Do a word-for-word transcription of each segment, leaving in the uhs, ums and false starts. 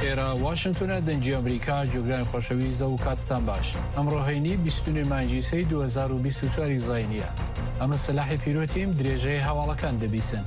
لێرە واشنگتۆنە دەنجی ئەمریکا جۆگرانی خۆشەویستە و کاتتان باش. ئەمڕۆ هەینی بیست و نۆ مانگی سەی دوو هەزار و بیست و چوار زاینیە. ئەمە سەلاحی پیرۆتیم درێژەی هەواڵەکان دەبیسن.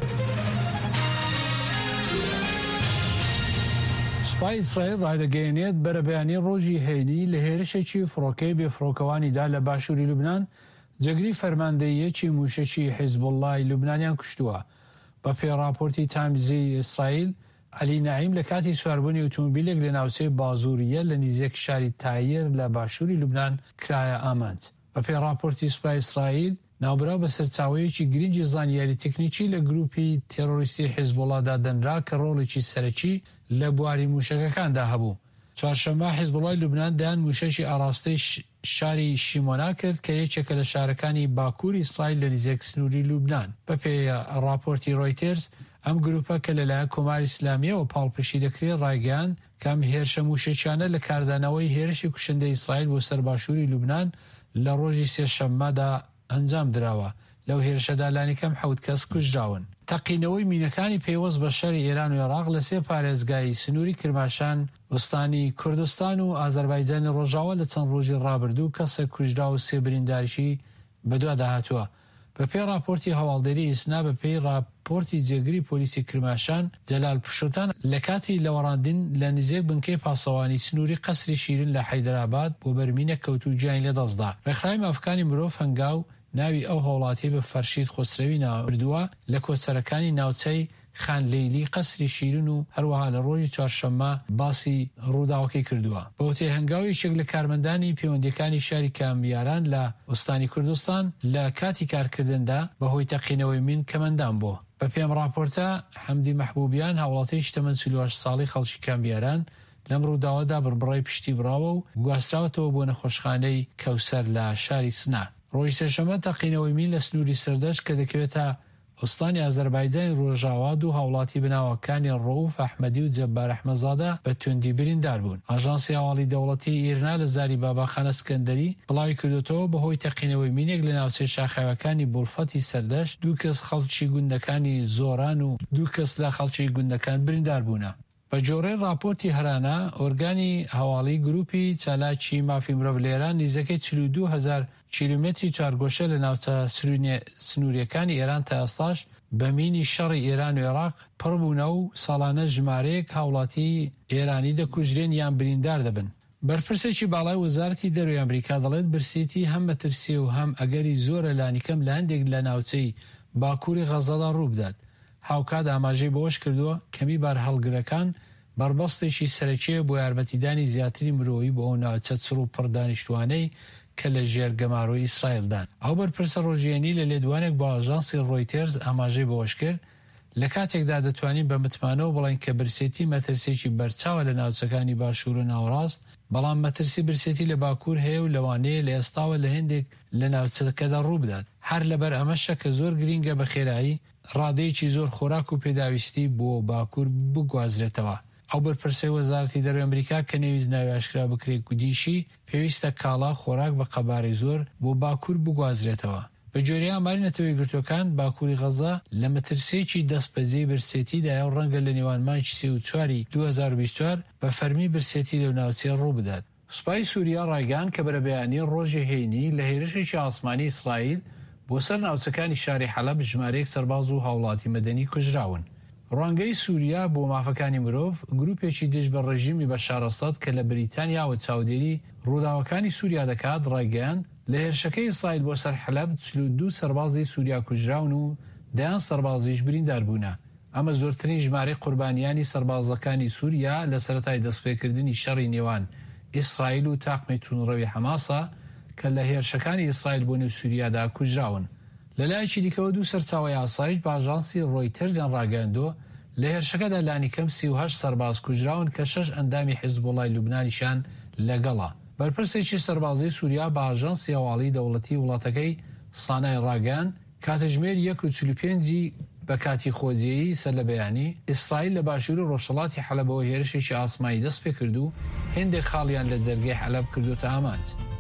سوپای ئیسرائیل ڕایدەگەیەنێت بەرەبەیانی ڕۆژی هەینی لە هێرشێکی فڕۆکەی بێفڕۆکەوانیدا لە باشووری لوبنان جەگری فەرماندەییەکی موشەکی حیزبوڵڵای لوبنانیان کوشتووە. بە پێی راپۆرتی تایمزی ئیسرائیل، عەلی نەعیم لە کاتی سواربوونی ئۆتۆمبیلێک لە ناوچەی بازووریە لە نزیک شاری تایر لە باشووری لوبنان کرایە ئامانج. بە پێی راپۆرتی سوپای ئیسرائیل، ناوبراو بە سەرچاوەیەکی گرنگی زانیاری تکنیکی لە گروپی تێرۆریستی حیزبوڵڵادا دەنرا کە ڕۆڵێکی سەرەکی لە بواری موشەکەکاندا هەبوو. چوارشەممە حیزبوڵڵای لوبنان دایان موشەشی ئاراستەی شاری شیمۆنا کرد کە یەکێکە لە شارەکانی باکووری ئیسرائیل لە نزیک سنووری لوبنان. بە پێی راپۆرتی ڕۆیتێرز، ئەم گروپە کە لەلایەن کۆماری ئیسلامیەوە پاڵپشی دەکرێت ڕایگەیان کەم هێرشە موشەکیانە لە کاردانەوەی هێرشی کوشندەی ئیسرائیل بۆ سەر باشووری لوبنان لە ڕۆژی سێشەممەدا ئەنجام درراوە. لەو هێرشەدا لانیکەم حەوت کەس کوژراون. تەقینەوەی مینەکانی پێیوەست بە شەری ئێران و عێراق لە سێ پارێزگای سنووری کرماشان، وستانی کوردستان و ئازەربایجانی ڕۆژاوە لە چەند ڕۆژی ڕابردوو کەسێک کوژرا و سێ برینداریشی بەدوا داهاتووە. بە پێی راپۆرتی هەواڵدەری ئیسنا، بە پێی راپۆرتی جێگری پۆلیسی کرماشان، جەلال پشوتان لە کاتی لەوەڕاندن لە نزیک بنکەی پاسەوانی سنووری قەسری شیرین لە حەیدراباد بۆ بەرمینە کەوتو گیانی لەدەستدا. ڕێکخراوی مافەکانی مرۆڤ هەنگاو ناوی ئەو هەوڵاتی بە فەرشید خۆسرەوی ناوردووە لە کۆچەرەکانی ناوچەی خانلەیلی قەسری شیرین و هەروەها لە ڕۆژی چوارشەممە باسی ڕووداوەکەی کردووە. بە وتەی هەنگاویەکێک لە کارمەندانی پەیوەندیەکانی شاری کامیاران لە وستانی کوردستان لە کاتی کارکردندا بەهۆی تەقینەوەی مین کەمەندان بوو. بە پێم راپۆرتە، حەمدی مەحبوبیان هاوڵاتیی شتەمەند چل و هەشت ساڵی خەڵکی کامیاران لەم ڕووداوەدا بڕبڕی پشتی براوە و گواستراوەتەوە بۆ نەخۆشخانەی کەوسەر لە شاری سنا. ڕۆژی سێشەممە تەقینەوەی مین لە سنووری سەردەشت کە دەکەوێتە ئوستانی ئازەربایجانی ڕۆژاوا و هاوڵاتی بناوەکانی ڕەوف ئەحمەدی و جەبار ئەحمەدزادە بە توندی بریندار بوون. ئاژانسی هەواڵی دەوڵەتی ئیرنا لە زاری باباخانە سکەندەری بڵاوی کردوتەوە بەهۆی تەقینەوەی مینێک لە ناوچەی شاخەوەکانی بولفەتی سەردەشت دوو کەس خەڵکی گوندەکانی زۆران و دوو کەس لە خەڵکی گوندەکان بریندار بوونە. بە جۆرەی راپۆرتی هەرانە، ئۆرگانی هەواڵی گروپی چالاکی مافی مرۆڤ لێران نزیکەی چل و دوو هەزار کیلومتری چوارگۆشە لە ناوچە سنووریەکانی ئێران تا ئێستاش بە مینی شەڕی ئێران و عێراق پڕبوونە و ساڵانە ژمارەیەک هاوڵاتی ئێرانی دەکوژرێن یان بریندار دەبن. بەرپرسێکی باڵای وەزارەتی دەروی ئەمریکا دەڵێت برسیتی هەم مەترسی و هەم ئەگەری زۆرە لانیکەم لە هەندێک لە ناوچەی باکووری غەزەدا ڕووبدات. هاوکات ئاماژەی بەوەش کردووە کەمی بار هەڵگرەکان بربەستێکی سەرەکیە بۆ یارمەتیدانی زیاتری مرۆیی بۆ ئەو ناوچە چڕ و پڕ دانیشتوانەی کە لە ژێر گەماڕۆی ئیسرائیلدان. ئەو بەرپرسە ڕۆژیەنی لە لێدوانێک بۆ ئاژانسی ڕۆیتێرز ئاماژەی بەوەش کرد لە کاتێکدا دەتوانین بە متمانەوە بڵین کە برسێتی مەترسێکی بەرچاوە لە ناوچەکانی باشوور و ناوەڕاست، بەڵام مەترسی برسێتی لە باکوور هەیە و لەوانەیە لە ئێستاوە لە هێندێک لە ناوچەکەدا ڕوو بدات. هەر لەبەر ئەمەشە کە زۆر گرینگە بە خێرایی ڕادەیەکی زۆر خۆراک و پێداویستی بۆ باکوور بگوازرێتەوە. ئەو بەرپرسەی وەزارەتی دەروی ئەمریکا کە نەویست ناوی ئاشکرا بکرێت گودیشی پێویستە کاڵا خۆراک بە قەبارەی زۆر بۆ باکوور بگوازرێتەوە. بە جۆری ئاماری نەتەوەی گرتوەکان، باکووری غەزە لە مەترسێکی دەستبەجێی برسێتیدایە و ڕەنگە لە نێوان مانگی سێ و چواری دوو هەزار و بیست و چوار بە فەرمی برسێتی لەو ناوچەیە ڕوو بدات. سوپای سووریا ڕایگەیاند کە بەرەبەیانی ڕۆژی هەینی لە هێرشێکی ئاسمانی ئیسرائیل بۆ سەر ناوچەکانی شاری حەلەب ژمارەیەک سەرباز و هاوڵاتی مەدەنی کوژراون. ڕوانگەی سووریا بۆ مافەکانی مرۆڤ، گروپێکی دژ بە ڕژیمی بەشار ئەسەد کە لە بریتانیاوە چاودێری ڕووداوەکانی سووریا دەکات، ڕایگەیاند لە هێرشەکەی ئیسرائیل بۆ سەر حەلەب چل و دوو سەربازی سووریا کوژراون و دەیان سەربازیش بریندار بوونە. ئەمە زۆرترین ژمارەی قوربانیانی سەربازەکانی سووریا لە سەرەتای دەستپێکردنی شەڕی نێوان ئیسرائیل و تاقمەی توونڕەوی حەماسە کە لە هێرشەکانی ئیسرائیل بۆ نێو سووریادا کوژراون. لەلایەکی دیکەوە دوو سەرچاوەی ئاسایش بە ئاژانسی ڕۆیتەرزیان ڕاگەیاندووە لە هێرشەکەدا لانیکەم سی و هەشت سەرباز کوژراون کە شەش ئەندامی حیزبوڵڵای لوبنانیشان لەگەڵا. بەرپرسێکی سەربازی سووریا بە ئاژانسی هەواڵی دەوڵەتی وڵاتەکەی سانای ڕاگەیاند کاتژمێر یەک و چل و پێنجی بە کاتی خۆجیەیی سەر لە بەیانی ئیسرائیل لە باشووری ڕۆژهەڵاتی حەلەبەوە هێرشێکی ئاسمایی دەست پێ کرد و هێندێک خاڵیان لە جەرگەی حەلەب کردوتە ئامانج.